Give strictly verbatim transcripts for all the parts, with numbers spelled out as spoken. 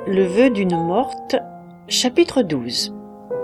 Le vœu d'une morte, chapitre douze.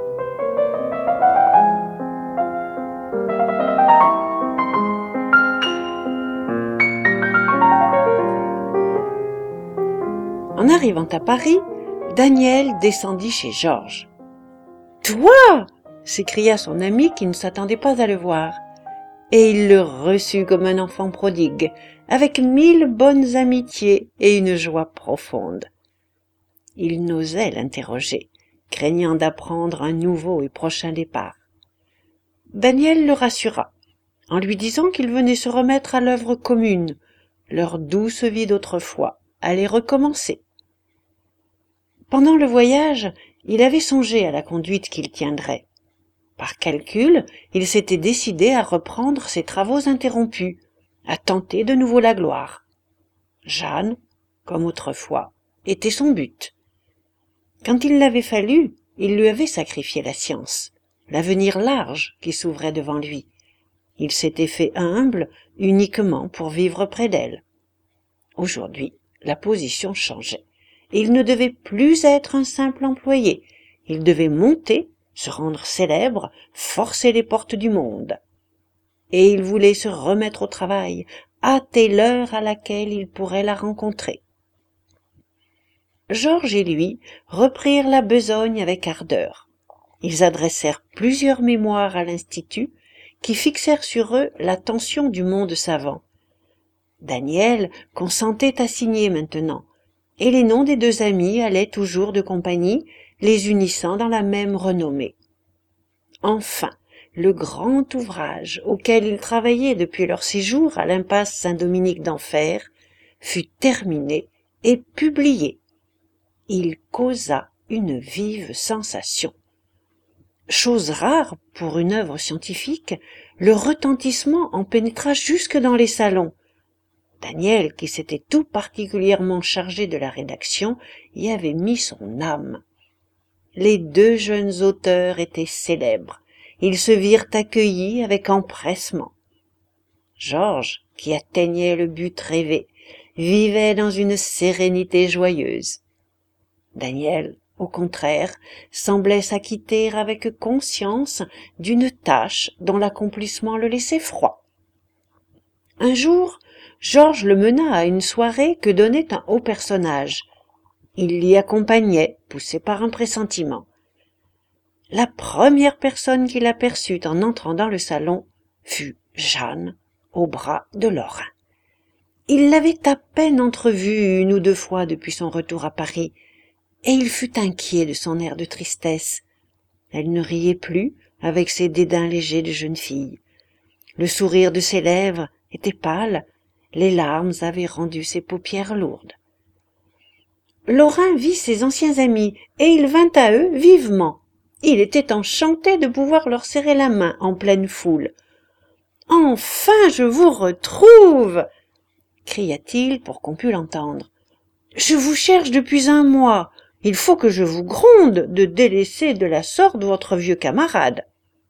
En arrivant à Paris, Daniel descendit chez Georges. « Toi !» s'écria son ami qui ne s'attendait pas à le voir. Et il le reçut comme un enfant prodigue, avec mille bonnes amitiés et une joie profonde. Il n'osait l'interroger, craignant d'apprendre un nouveau et prochain départ. Daniel le rassura, en lui disant qu'il venait se remettre à l'œuvre commune, leur douce vie d'autrefois allait recommencer. Pendant le voyage, il avait songé à la conduite qu'il tiendrait. Par calcul, il s'était décidé à reprendre ses travaux interrompus, à tenter de nouveau la gloire. Jeanne, comme autrefois, était son but. Quand il l'avait fallu, il lui avait sacrifié la science, l'avenir large qui s'ouvrait devant lui. Il s'était fait humble uniquement pour vivre près d'elle. Aujourd'hui, la position changeait. Il ne devait plus être un simple employé. Il devait monter, se rendre célèbre, forcer les portes du monde. Et il voulait se remettre au travail, hâter l'heure à laquelle il pourrait la rencontrer. Georges et lui reprirent la besogne avec ardeur. Ils adressèrent plusieurs mémoires à l'Institut qui fixèrent sur eux l'attention du monde savant. Daniel consentait à signer maintenant, et les noms des deux amis allaient toujours de compagnie, les unissant dans la même renommée. Enfin, le grand ouvrage auquel ils travaillaient depuis leur séjour à l'impasse Saint-Dominique d'Enfer fut terminé et publié. Il causa une vive sensation. Chose rare pour une œuvre scientifique, le retentissement en pénétra jusque dans les salons. Daniel, qui s'était tout particulièrement chargé de la rédaction, y avait mis son âme. Les deux jeunes auteurs étaient célèbres. Ils se virent accueillis avec empressement. Georges, qui atteignait le but rêvé, vivait dans une sérénité joyeuse. Daniel, au contraire, semblait s'acquitter avec conscience d'une tâche dont l'accomplissement le laissait froid. Un jour, Georges le mena à une soirée que donnait un haut personnage. Il l'y accompagnait, poussé par un pressentiment. La première personne qu'il aperçut en entrant dans le salon fut Jeanne, au bras de Lorrain. Il l'avait à peine entrevue une ou deux fois depuis son retour à Paris, et il fut inquiet de son air de tristesse. Elle ne riait plus avec ses dédains légers de jeune fille. Le sourire de ses lèvres était pâle, les larmes avaient rendu ses paupières lourdes. Lorrain vit ses anciens amis, et il vint à eux vivement. Il était enchanté de pouvoir leur serrer la main en pleine foule. « Enfin, je vous retrouve !» cria-t-il pour qu'on pût l'entendre. « Je vous cherche depuis un mois. Il faut que je vous gronde de délaisser de la sorte votre vieux camarade. »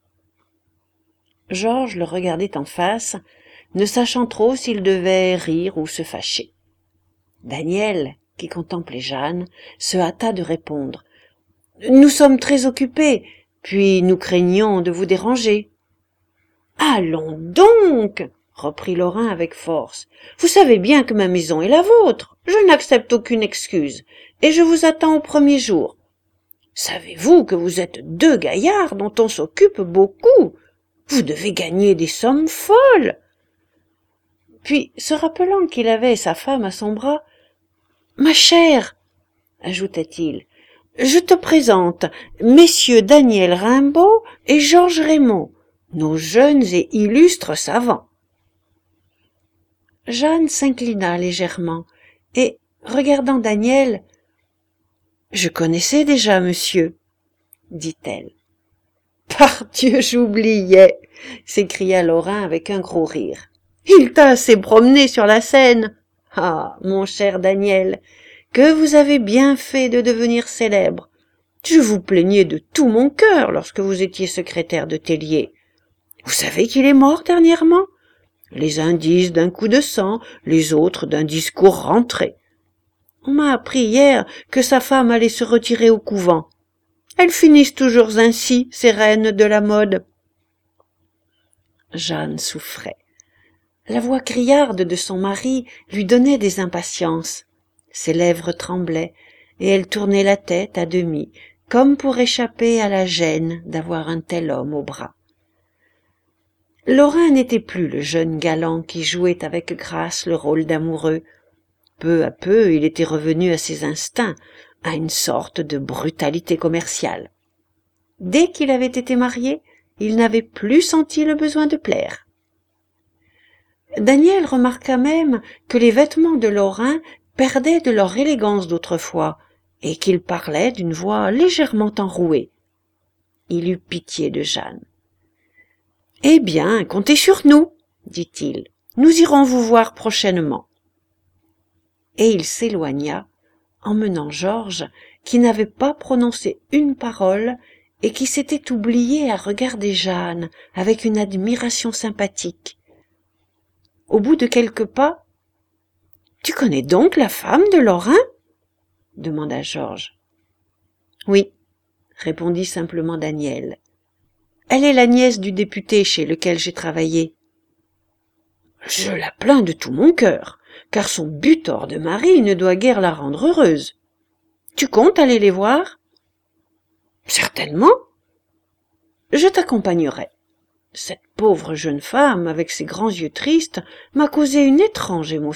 Georges le regardait en face, ne sachant trop s'il devait rire ou se fâcher. Daniel, qui contemplait Jeanne, se hâta de répondre. « Nous sommes très occupés, puis nous craignons de vous déranger. »« Allons donc !» reprit Lorrain avec force. « Vous savez bien que ma maison est la vôtre. Je n'accepte aucune excuse, et je vous attends au premier jour. Savez-vous que vous êtes deux gaillards dont on s'occupe beaucoup? Vous devez gagner des sommes folles. » Puis, se rappelant qu'il avait sa femme à son bras, « Ma chère, ajouta-t-il, je te présente messieurs Daniel Rimbaud et Georges Raymond, nos jeunes et illustres savants. » Jeanne s'inclina légèrement et, regardant Daniel, « Je connaissais déjà monsieur, » dit-elle. « Pardieu, j'oubliais !» s'écria Lorrain avec un gros rire. « Il t'a assez promené sur la Seine. Ah, mon cher Daniel, que vous avez bien fait de devenir célèbre. Je vous plaignais de tout mon cœur lorsque vous étiez secrétaire de Tellier. Vous savez qu'il est mort dernièrement? Les uns disent d'un coup de sang, les autres d'un discours rentré. On m'a appris hier que sa femme allait se retirer au couvent. Elles finissent toujours ainsi, ces reines de la mode. » Jeanne souffrait. La voix criarde de son mari lui donnait des impatiences. Ses lèvres tremblaient, et elle tournait la tête à demi, comme pour échapper à la gêne d'avoir un tel homme au bras. Lorrain n'était plus le jeune galant qui jouait avec grâce le rôle d'amoureux. Peu à peu, il était revenu à ses instincts, à une sorte de brutalité commerciale. Dès qu'il avait été marié, il n'avait plus senti le besoin de plaire. Daniel remarqua même que les vêtements de Lorrain perdaient de leur élégance d'autrefois, et qu'il parlait d'une voix légèrement enrouée. Il eut pitié de Jeanne. « Eh bien, comptez sur nous, dit-il. Nous irons vous voir prochainement. » Et il s'éloigna, emmenant Georges, qui n'avait pas prononcé une parole et qui s'était oublié à regarder Jeanne avec une admiration sympathique. Au bout de quelques pas, « Tu connais donc la femme de Lorrain ?» demanda Georges. « Oui, » répondit simplement Daniel. « Elle est la nièce du député chez lequel j'ai travaillé. »« Je la plains de tout mon cœur, car son butor de mari ne doit guère la rendre heureuse. Tu comptes aller les voir ? » ?»« Certainement. Je t'accompagnerai. Cette pauvre jeune femme, avec ses grands yeux tristes, m'a causé une étrange émotion. »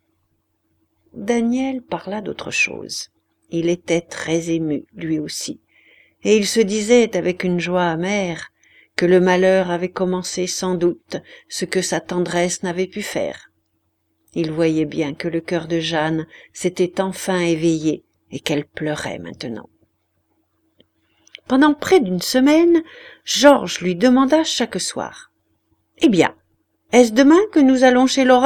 Daniel parla d'autre chose. Il était très ému, lui aussi, et il se disait avec une joie amère que le malheur avait commencé sans doute ce que sa tendresse n'avait pu faire. Il voyait bien que le cœur de Jeanne s'était enfin éveillé et qu'elle pleurait maintenant. Pendant près d'une semaine, Georges lui demanda chaque soir : « Eh bien, est-ce demain que nous allons chez Lorrain ?»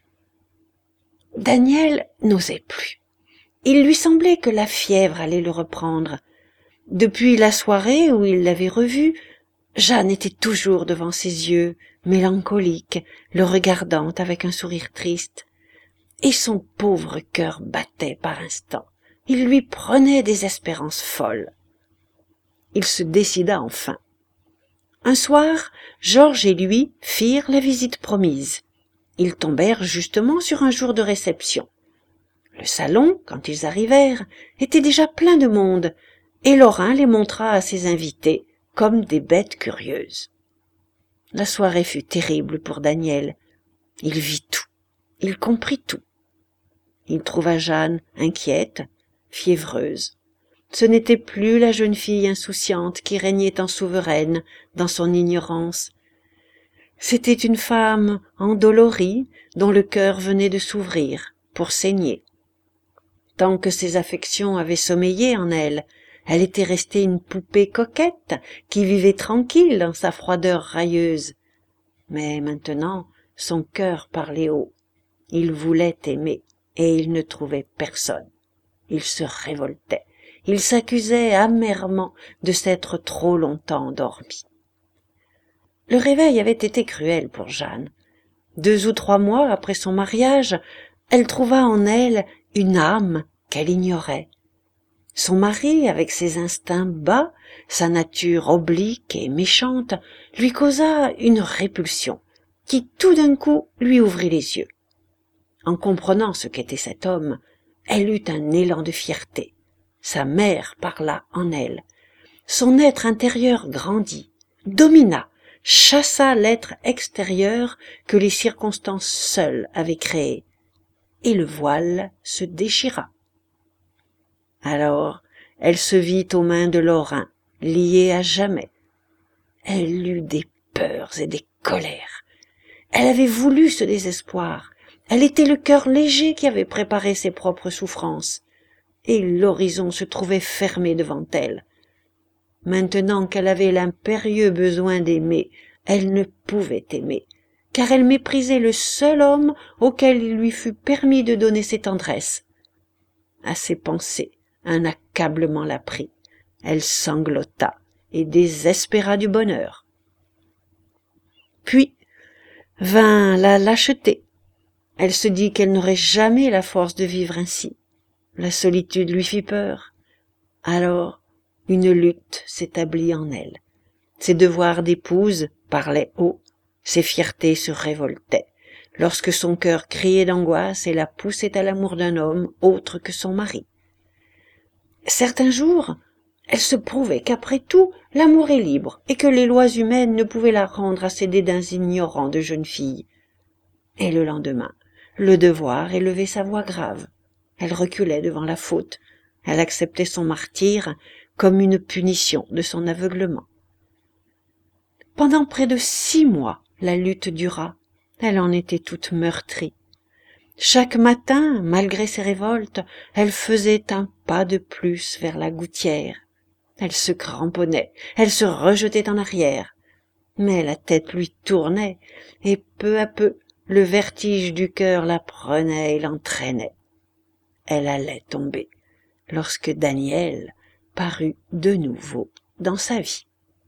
Daniel n'osait plus. Il lui semblait que la fièvre allait le reprendre. Depuis la soirée où il l'avait revue, Jeanne était toujours devant ses yeux, mélancolique, le regardant avec un sourire triste. Et son pauvre cœur battait par instants. Il lui prenait des espérances folles. Il se décida enfin. Un soir, Georges et lui firent la visite promise. Ils tombèrent justement sur un jour de réception. Le salon, quand ils arrivèrent, était déjà plein de monde, et Lorrain les montra à ses invités comme des bêtes curieuses. La soirée fut terrible pour Daniel. Il vit tout, il comprit tout. Il trouva Jeanne inquiète, fiévreuse. Ce n'était plus la jeune fille insouciante qui régnait en souveraine dans son ignorance. C'était une femme endolorie dont le cœur venait de s'ouvrir pour saigner. Tant que ses affections avaient sommeillé en elle, elle était restée une poupée coquette qui vivait tranquille dans sa froideur railleuse. Mais maintenant, son cœur parlait haut. Il voulait aimer, et il ne trouvait personne. Il se révoltait. Il s'accusait amèrement de s'être trop longtemps endormi. Le réveil avait été cruel pour Jeanne. Deux ou trois mois après son mariage, elle trouva en elle une âme qu'elle ignorait. Son mari, avec ses instincts bas, sa nature oblique et méchante, lui causa une répulsion qui tout d'un coup lui ouvrit les yeux. En comprenant ce qu'était cet homme, elle eut un élan de fierté. Sa mère parla en elle. Son être intérieur grandit, domina, chassa l'être extérieur que les circonstances seules avaient créé, et le voile se déchira. Alors, elle se vit aux mains de Lorrain, liée à jamais. Elle eut des peurs et des colères. Elle avait voulu ce désespoir. Elle était le cœur léger qui avait préparé ses propres souffrances. Et l'horizon se trouvait fermé devant elle. Maintenant qu'elle avait l'impérieux besoin d'aimer, elle ne pouvait aimer, car elle méprisait le seul homme auquel il lui fut permis de donner ses tendresses. À ses pensées, un accablement la prit. Elle sanglota et désespéra du bonheur. Puis vint la lâcheté. Elle se dit qu'elle n'aurait jamais la force de vivre ainsi. la solitude lui fit peur. Alors, une lutte s'établit en elle. Ses devoirs d'épouse parlaient haut, ses fiertés se révoltaient, lorsque son cœur criait d'angoisse et la poussait à l'amour d'un homme autre que son mari. Certains jours, elle se prouvait qu'après tout, l'amour est libre et que les lois humaines ne pouvaient la rendre à ces dédains ignorants de jeune fille. Et le lendemain, le devoir élevait sa voix grave. Elle reculait devant la faute. Elle acceptait son martyre comme une punition de son aveuglement. Pendant près de six mois, la lutte dura. Elle en était toute meurtrie. Chaque matin, malgré ses révoltes, elle faisait un pas de plus vers la gouttière. Elle se cramponnait, elle se rejetait en arrière. Mais la tête lui tournait, et peu à peu, le vertige du cœur la prenait et l'entraînait. Elle allait tomber, lorsque Daniel parut de nouveau dans sa vie.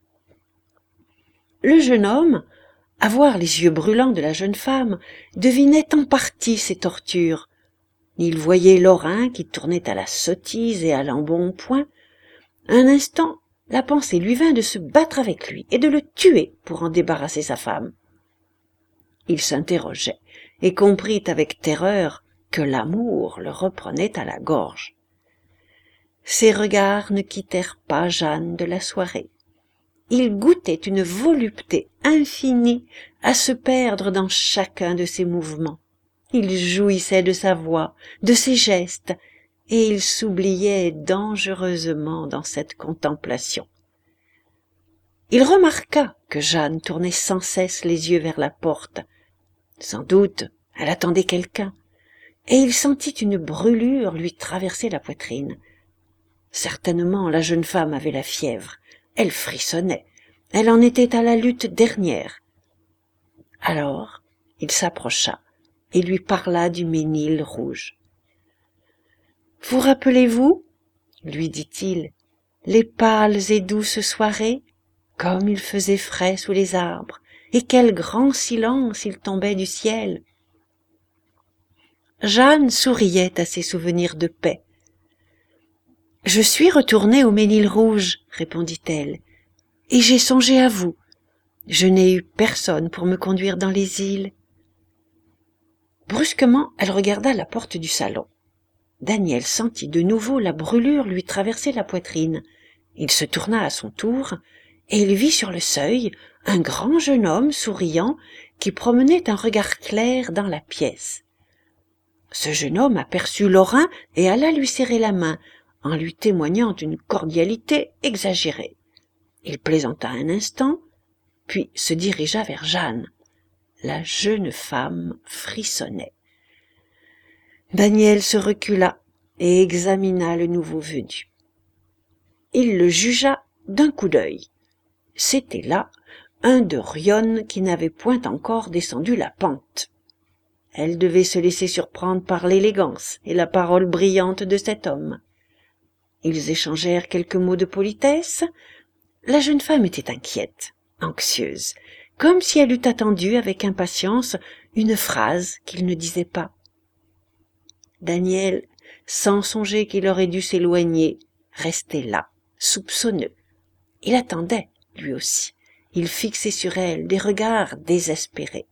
Le jeune homme, à voir les yeux brûlants de la jeune femme, devinait en partie ses tortures. Il voyait Lorrain qui tournait à la sottise et à l'embonpoint. Un instant, la pensée lui vint de se battre avec lui et de le tuer pour en débarrasser sa femme. Il s'interrogeait et comprit avec terreur que l'amour le reprenait à la gorge. Ses regards ne quittèrent pas Jeanne de la soirée. Il goûtait une volupté infinie à se perdre dans chacun de ses mouvements. Il jouissait de sa voix, de ses gestes, et il s'oubliait dangereusement dans cette contemplation. Il remarqua que Jeanne tournait sans cesse les yeux vers la porte. Sans doute, elle attendait quelqu'un, et il sentit une brûlure lui traverser la poitrine. Certainement, la jeune femme avait la fièvre. Elle frissonnait. Elle en était à la lutte dernière. Alors, il s'approcha et lui parla du Ménil rouge. « Vous rappelez-vous, lui dit-il, les pâles et douces soirées, comme il faisait frais sous les arbres, et quel grand silence il tombait du ciel. » Jeanne souriait à ces souvenirs de paix. « Je suis retournée au Ménil rouge, répondit-elle, et j'ai songé à vous. Je n'ai eu personne pour me conduire dans les îles. » Brusquement, elle regarda la porte du salon. Daniel sentit de nouveau la brûlure lui traverser la poitrine. Il se tourna à son tour, et il vit sur le seuil un grand jeune homme souriant qui promenait un regard clair dans la pièce. Ce jeune homme aperçut Lorrain et alla lui serrer la main, en lui témoignant une cordialité exagérée. Il plaisanta un instant, puis se dirigea vers Jeanne. La jeune femme frissonnait. Daniel se recula et examina le nouveau venu. Il le jugea d'un coup d'œil. C'était là un de Rione qui n'avait point encore descendu la pente. Elle devait se laisser surprendre par l'élégance et la parole brillante de cet homme. Ils échangèrent quelques mots de politesse. La jeune femme était inquiète, anxieuse, comme si elle eût attendu avec impatience une phrase qu'il ne disait pas. Daniel, sans songer qu'il aurait dû s'éloigner, restait là, soupçonneux. Il attendait, lui aussi. Il fixait sur elle des regards désespérés.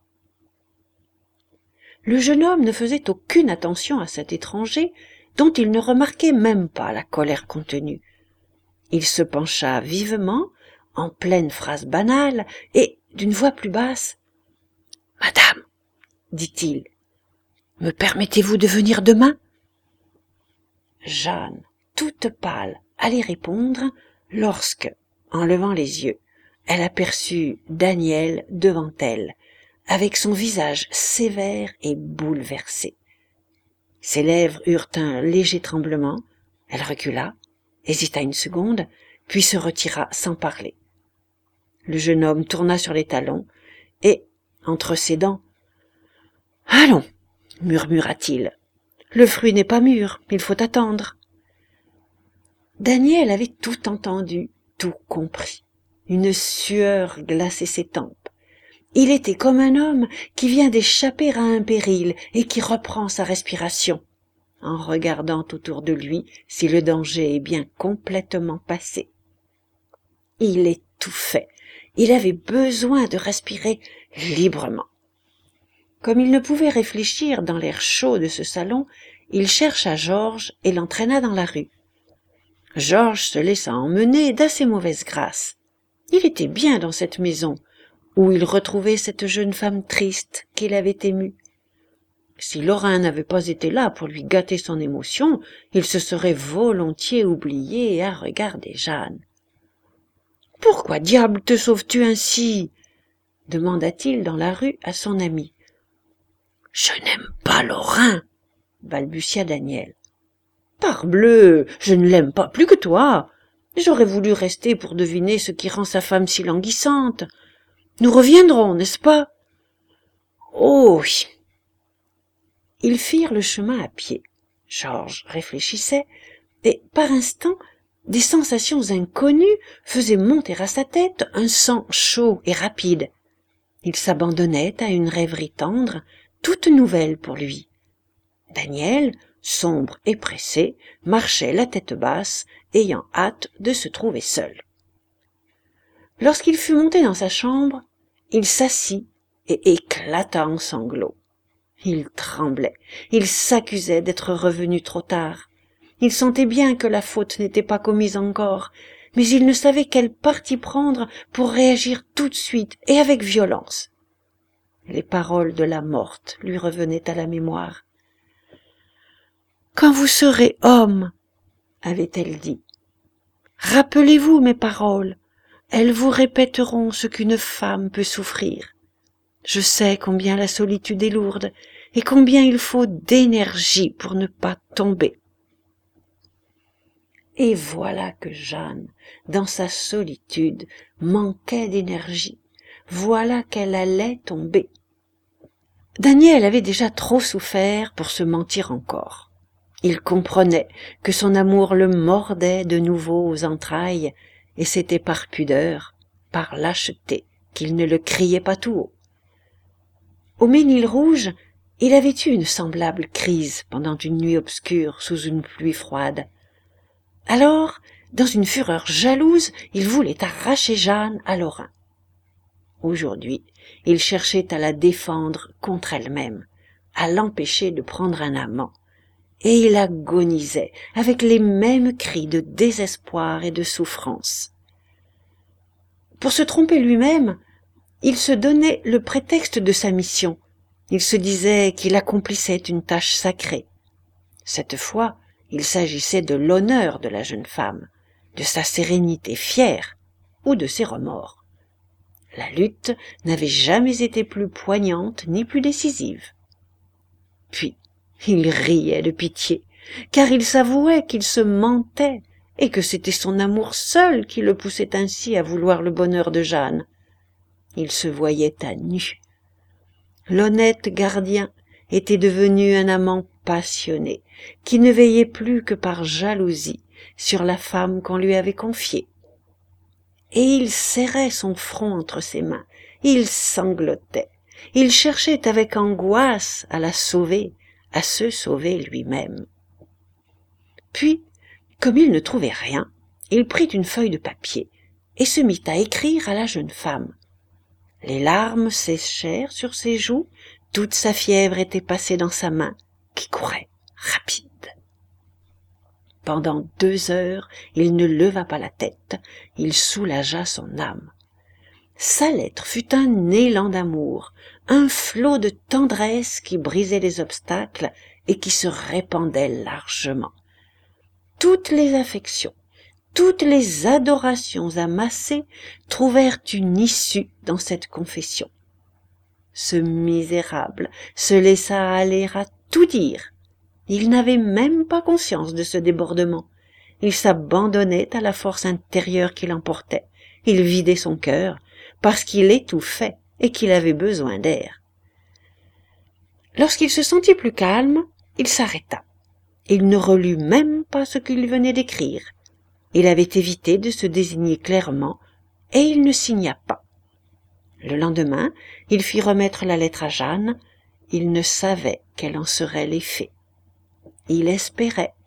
Le jeune homme ne faisait aucune attention à cet étranger, dont il ne remarquait même pas la colère contenue. Il se pencha vivement, en pleine phrase banale, et, d'une voix plus basse, « Madame, dit-il, me permettez-vous de venir demain ?» Jeanne, toute pâle, allait répondre, lorsque, en levant les yeux, elle aperçut Daniel devant elle, avec son visage sévère et bouleversé. Ses lèvres eurent un léger tremblement, elle recula, hésita une seconde, puis se retira sans parler. Le jeune homme tourna sur les talons, et, entre ses dents, « Allons, murmura-t-il, le fruit n'est pas mûr, il faut attendre. » Daniel avait tout entendu, tout compris. Une sueur glaçait ses tempes. Il était comme un homme qui vient d'échapper à un péril et qui reprend sa respiration. en regardant autour de lui si le danger est bien complètement passé. Il étouffait, il avait besoin de respirer librement. Comme il ne pouvait réfléchir dans l'air chaud de ce salon, il chercha Georges et l'entraîna dans la rue. Georges se laissa emmener d'assez mauvaise grâce. Il était bien dans cette maison, où il retrouvait cette jeune femme triste qu'il avait émue. Si Lorrain n'avait pas été là pour lui gâter son émotion, il se serait volontiers oublié à regarder Jeanne. « Pourquoi diable te sauves-tu ainsi ?» demanda-t-il dans la rue à son ami. « Je n'aime pas Lorrain !» balbutia Daniel. « Parbleu, je ne l'aime pas plus que toi. J'aurais voulu rester pour deviner ce qui rend sa femme si languissante. Nous reviendrons, n'est-ce pas ? » « Oh oui !» Ils firent le chemin à pied. Georges réfléchissait, et par instants, des sensations inconnues faisaient monter à sa tête un sang chaud et rapide. Il s'abandonnait à une rêverie tendre, toute nouvelle pour lui. Daniel, sombre et pressé, marchait la tête basse, ayant hâte de se trouver seul. Lorsqu'il fut monté dans sa chambre, il s'assit et éclata en sanglots. Il tremblait, il s'accusait d'être revenu trop tard. Il sentait bien que la faute n'était pas commise encore, mais il ne savait quel parti prendre pour réagir tout de suite et avec violence. Les paroles de la morte lui revenaient à la mémoire. « Quand vous serez homme, avait-elle dit, rappelez-vous mes paroles, elles vous répéteront ce qu'une femme peut souffrir. Je sais combien la solitude est lourde et combien il faut d'énergie pour ne pas tomber. » Et voilà que Jeanne, dans sa solitude, manquait d'énergie. Voilà qu'elle allait tomber. Daniel avait déjà trop souffert pour se mentir encore. Il comprenait que son amour le mordait de nouveau aux entrailles, et c'était par pudeur, par lâcheté, qu'il ne le criait pas tout haut. Au Ménil-Rouge, il avait eu une semblable crise pendant une nuit obscure sous une pluie froide. Alors, dans une fureur jalouse, il voulait arracher Jeanne à Lorrain. Aujourd'hui, il cherchait à la défendre contre elle-même, à l'empêcher de prendre un amant, et il agonisait avec les mêmes cris de désespoir et de souffrance. Pour se tromper lui-même, il se donnait le prétexte de sa mission. Il se disait qu'il accomplissait une tâche sacrée. Cette fois, il s'agissait de l'honneur de la jeune femme, de sa sérénité fière ou de ses remords. La lutte n'avait jamais été plus poignante ni plus décisive. Puis, il riait de pitié, car il s'avouait qu'il se mentait et que c'était son amour seul qui le poussait ainsi à vouloir le bonheur de Jeanne. Il se voyait à nu. L'honnête gardien était devenu un amant passionné, qui ne veillait plus que par jalousie sur la femme qu'on lui avait confiée. Et il serrait son front entre ses mains, il sanglotait, il cherchait avec angoisse à la sauver, à se sauver lui-même. Puis, comme il ne trouvait rien, il prit une feuille de papier et se mit à écrire à la jeune femme. Les larmes séchèrent sur ses joues, toute sa fièvre était passée dans sa main, qui courait, rapide. Pendant deux heures, il ne leva pas la tête, il soulagea son âme. Sa lettre fut un élan d'amour, un flot de tendresse qui brisait les obstacles et qui se répandait largement. Toutes les affections, toutes les adorations amassées trouvèrent une issue dans cette confession. Ce misérable se laissa aller à tout dire. Il n'avait même pas conscience de ce débordement. Il s'abandonnait à la force intérieure qui l'emportait. Il vidait son cœur parce qu'il étouffait et qu'il avait besoin d'air. Lorsqu'il se sentit plus calme, il s'arrêta. Il ne relut même pas ce qu'il venait d'écrire. Il avait évité de se désigner clairement et il ne signa pas. Le lendemain, il fit remettre la lettre à Jeanne. Il ne savait quel en serait l'effet. Il espérait.